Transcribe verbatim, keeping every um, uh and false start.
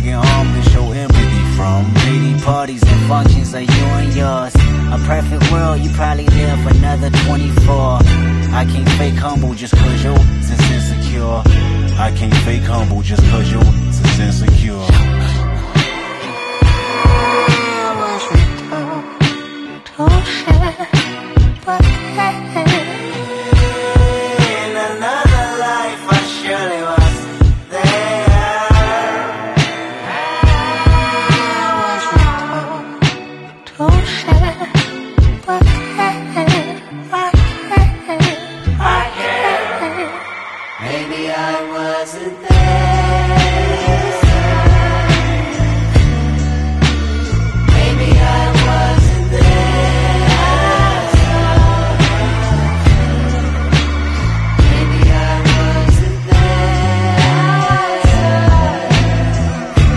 get home to show empathy from. Lady parties and functions are you and yours. A perfect world, you probably live another twenty-four. I can't fake humble just cause yours is insecure. I can't fake humble just cause yours is insecure.